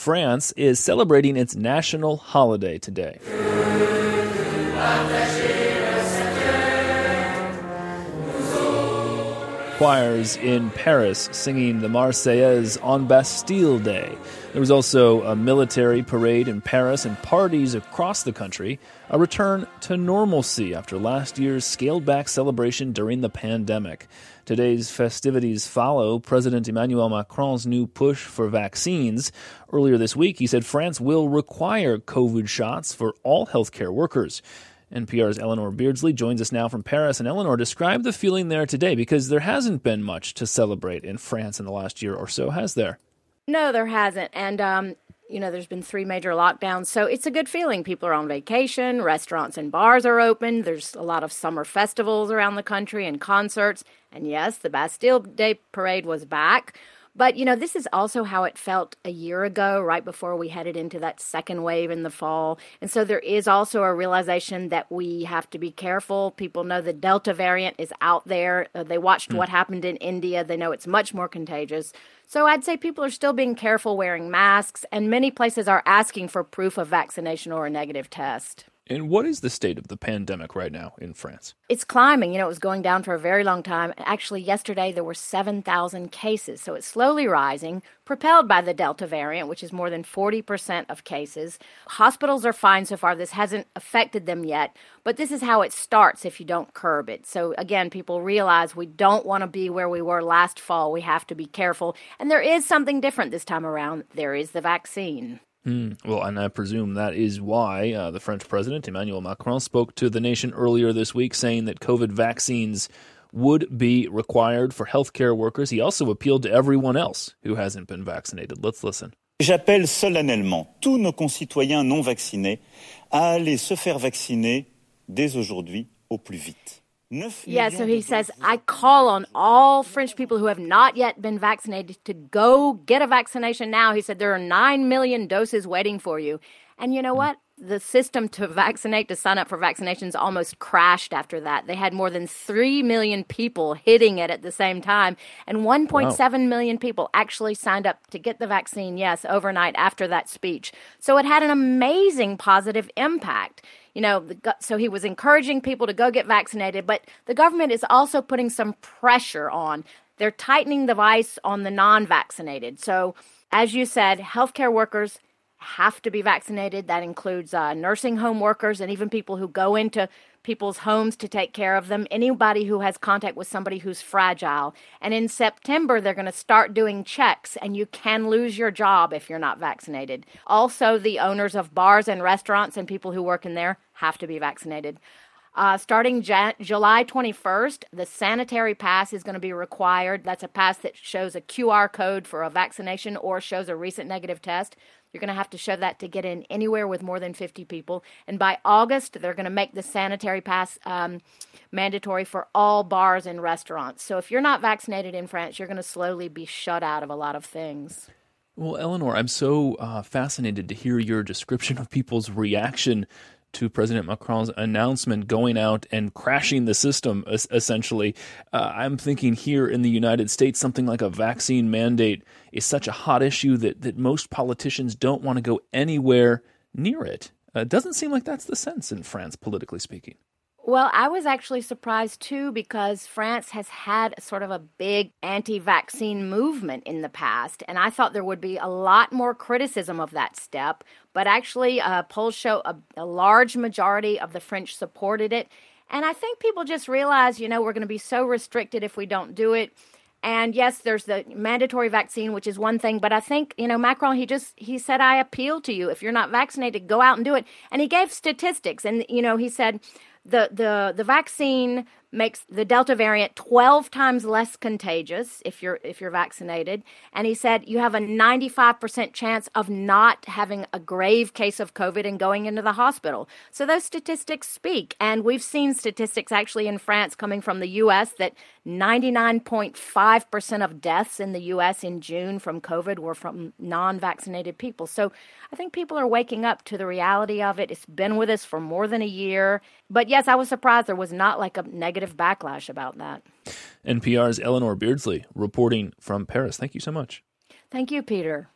France is celebrating its national holiday today. Choirs in Paris singing the Marseillaise on Bastille Day. There was also a military parade in Paris and parties across the country, a return to normalcy after last year's scaled-back celebration during the pandemic. Today's festivities follow President Emmanuel Macron's new push for vaccines. Earlier this week, he said France will require COVID shots for all healthcare workers. NPR's Eleanor Beardsley joins us now from Paris. And Eleanor, describe the feeling there today, because there hasn't been much to celebrate in France in the last year or so, has there? No, there hasn't. And, there's been 3 major lockdowns. So it's a good feeling. People are on vacation. Restaurants and bars are open. There's a lot of summer festivals around the country and concerts. And yes, the Bastille Day parade was back. But, this is also how it felt a year ago, right before we headed into that second wave in the fall. And so there is also a realization that we have to be careful. People know the Delta variant is out there. They watched what happened in India. They know it's much more contagious. So I'd say people are still being careful wearing masks, and many places are asking for proof of vaccination or a negative test. And what is the state of the pandemic right now in France? It's climbing. It was going down for a very long time. Actually, yesterday there were 7,000 cases. So it's slowly rising, propelled by the Delta variant, which is more than 40% of cases. Hospitals are fine so far. This hasn't affected them yet. But this is how it starts if you don't curb it. So again, people realize we don't want to be where we were last fall. We have to be careful. And there is something different this time around. There is the vaccine. Well, and I presume that is why the French president, Emmanuel Macron, spoke to the nation earlier this week saying that COVID vaccines would be required for healthcare workers. He also appealed to everyone else who hasn't been vaccinated. Let's listen. J'appelle solennellement tous nos concitoyens non vaccinés à aller se faire vacciner dès aujourd'hui au plus vite. Yeah, so he says, I call on all French people who have not yet been vaccinated to go get a vaccination now. He said there are 9 million doses waiting for you. And you know what? The system to vaccinate, to sign up for vaccinations almost crashed after that. They had more than 3 million people hitting it at the same time. And 1.7 million people actually signed up to get the vaccine, yes, overnight after that speech. So it had an amazing positive impact. So he was encouraging people to go get vaccinated, but the government is also putting some pressure on. They're tightening the vice on the non-vaccinated. So, as you said, healthcare workers have to be vaccinated. That includes nursing home workers and even people who go into people's homes to take care of them, anybody who has contact with somebody who's fragile. And in September, they're going to start doing checks, and you can lose your job if you're not vaccinated. Also, the owners of bars and restaurants and people who work in there have to be vaccinated. Starting July 21st, the sanitary pass is going to be required. That's a pass that shows a QR code for a vaccination or shows a recent negative test. You're going to have to show that to get in anywhere with more than 50 people. And by August, they're going to make the sanitary pass mandatory for all bars and restaurants. So if you're not vaccinated in France, you're going to slowly be shut out of a lot of things. Well, Eleanor, I'm so fascinated to hear your description of people's reaction to President Macron's announcement going out and crashing the system, essentially. I'm thinking here in the United States, something like a vaccine mandate is such a hot issue that most politicians don't want to go anywhere near it. It doesn't seem like that's the sense in France, politically speaking. Well, I was actually surprised, too, because France has had sort of a big anti-vaccine movement in the past, and I thought there would be a lot more criticism of that step. But actually, polls show a large majority of the French supported it. And I think people just realize, we're going to be so restricted if we don't do it. And yes, there's the mandatory vaccine, which is one thing. But I think, Macron, he said, I appeal to you. If you're not vaccinated, go out and do it. And he gave statistics. And, he said the vaccine makes the Delta variant 12 times less contagious if you're vaccinated. And he said you have a 95% chance of not having a grave case of COVID and going into the hospital. So those statistics speak. And we've seen statistics actually in France coming from the U.S. that 99.5% of deaths in the U.S. in June from COVID were from non-vaccinated people. So I think people are waking up to the reality of it. It's been with us for more than a year. But yes, I was surprised there was not like a negative backlash about that. NPR's Eleanor Beardsley reporting from Paris. Thank you so much. Thank you, Peter.